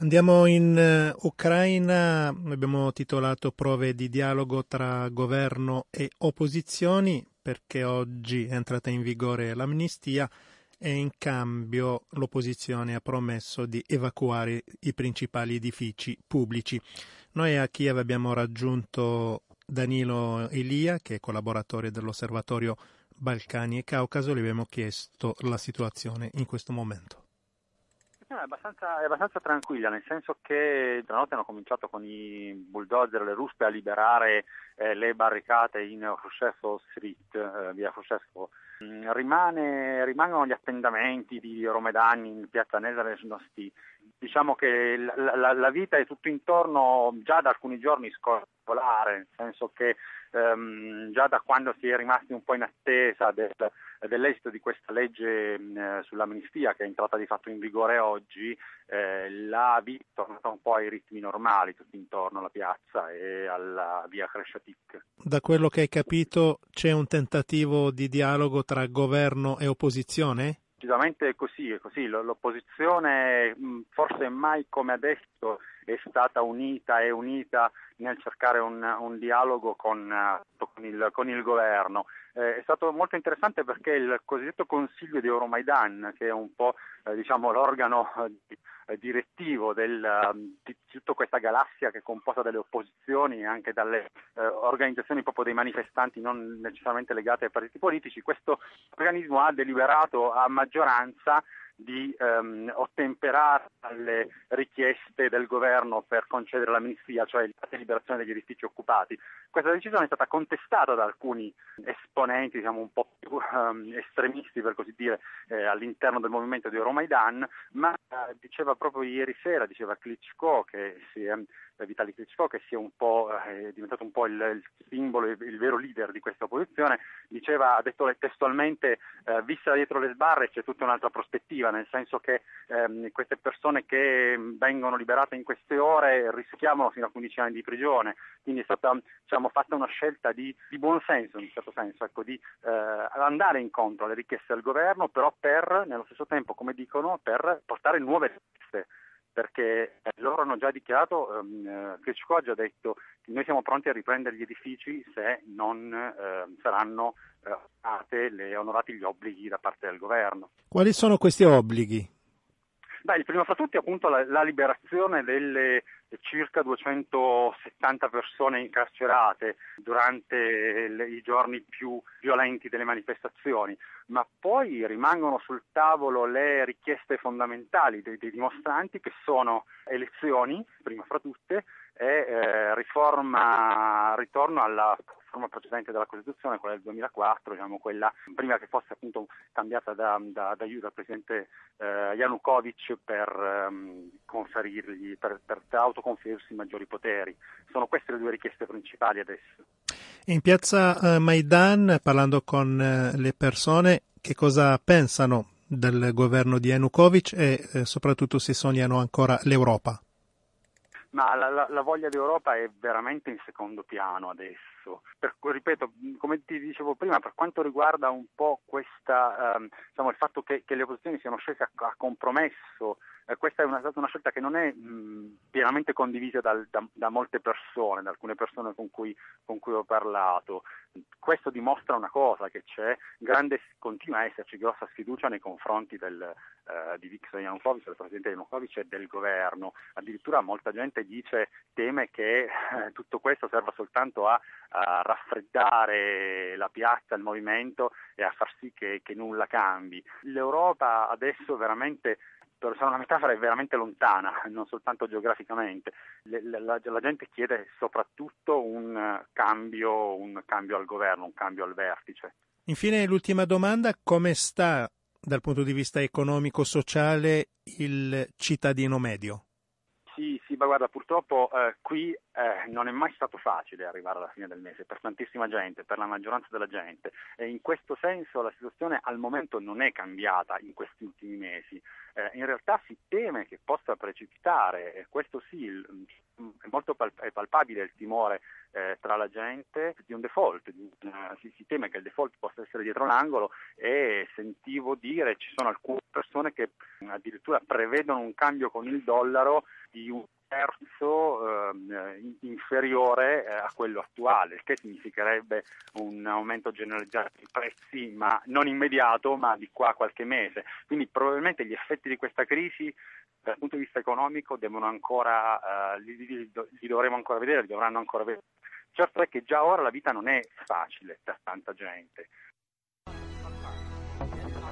Andiamo in Ucraina, abbiamo titolato Prove di dialogo tra governo e opposizioni perché oggi è entrata in vigore l'amnistia e in cambio l'opposizione ha promesso di evacuare i principali edifici pubblici. Noi a Kiev abbiamo raggiunto Danilo Elia, che è collaboratore dell'Osservatorio Balcani e Caucaso, le abbiamo chiesto la situazione in questo momento. È abbastanza tranquilla, nel senso che la notte hanno cominciato con i bulldozer e le ruspe a liberare le barricate in Hrushevsky Street, via Hrushevsky. Rimangono gli attendamenti di Euromaidan in piazza Nezhny. Diciamo che la vita è tutto intorno già da alcuni giorni scolare, nel senso che già da quando si è rimasti un po' in attesa dell'esito di questa legge sull'amnistia che è entrata di fatto in vigore oggi, la vita è tornata un po' ai ritmi normali tutto intorno alla piazza e alla via Cresciatic. Da quello che hai capito c'è un tentativo di dialogo tra governo e opposizione? Decisamente è così. L'opposizione forse mai come adesso è stata unita nel cercare un dialogo con il governo. È stato molto interessante perché il cosiddetto Consiglio di Euromaidan, che è un po' l'organo direttivo di tutta questa galassia che è composta dalle opposizioni e anche dalle organizzazioni proprio dei manifestanti non necessariamente legate ai partiti politici, questo organismo ha deliberato a maggioranza di ottemperare alle richieste del governo per concedere l'amnistia, cioè la liberazione degli edifici occupati. Questa decisione è stata contestata da alcuni esponenti, un po' più estremisti, per così dire, all'interno del movimento di Euromaidan, ma diceva proprio ieri sera, Klitschko, Vitali Klitschko, che è diventato un po' il simbolo, il vero leader di questa opposizione, ha detto testualmente, vista dietro le sbarre c'è tutta un'altra prospettiva, nel senso che queste persone che vengono liberate in queste ore rischiamo fino a 15 anni di prigione, quindi è stata fatta una scelta di buon senso, in un certo senso, di andare incontro alle richieste del governo, però nello stesso tempo, come dicono, per portare nuove richieste, perché loro hanno già dichiarato, Klitschko ha già detto che noi siamo pronti a riprendere gli edifici se non saranno onorati gli obblighi da parte del governo. Quali sono questi obblighi? Il primo fra tutti appunto la liberazione delle circa 270 persone incarcerate durante i giorni più violenti delle manifestazioni, ma poi rimangono sul tavolo le richieste fondamentali dei dimostranti, che sono elezioni, prima fra tutte, e ritorno alla forma precedente della Costituzione, quella del 2004, quella prima che fosse appunto cambiata dal presidente Yanukovych per conferirgli, per autoconferirsi maggiori poteri. Sono queste le due richieste principali adesso. In piazza Maidan, parlando con le persone, che cosa pensano del governo di Yanukovych e soprattutto se sognano ancora l'Europa? Ma la voglia d'Europa è veramente in secondo piano adesso. Ripeto, come ti dicevo prima, per quanto riguarda un po' questa, il fatto che le opposizioni siano scese a compromesso, questa è stata una scelta che non è pienamente condivisa da molte persone, da alcune persone con cui ho parlato. Questo dimostra una cosa, che continua a esserci grossa sfiducia nei confronti di Viktor Yanukovych, del presidente Yanukovych e del governo. Addirittura molta gente teme che tutto questo serva soltanto a raffreddare la piazza, il movimento e a far sì che nulla cambi. L'Europa adesso veramente, per usare una metafora, è veramente lontana, non soltanto geograficamente. La gente chiede soprattutto un cambio al governo, un cambio al vertice. Infine, l'ultima domanda: come sta dal punto di vista economico-sociale il cittadino medio? Sì, ma guarda, purtroppo qui non è mai stato facile arrivare alla fine del mese per tantissima gente, per la maggioranza della gente, e in questo senso la situazione al momento non è cambiata in questi ultimi mesi. in realtà si teme che possa precipitare, e questo sì, è molto palpabile il timore tra la gente di un default, si teme che il default possa essere dietro l'angolo, e sentivo dire, ci sono alcune persone che addirittura prevedono un cambio con il dollaro di un terzo inferiore a quello attuale, il che significherebbe un aumento generalizzato dei prezzi, ma non immediato, ma di qua a qualche mese. Quindi probabilmente gli effetti di questa crisi dal punto di vista economico devono ancora, li dovremo ancora vedere, li dovranno ancora vedere. Certo è che già ora la vita non è facile per tanta gente,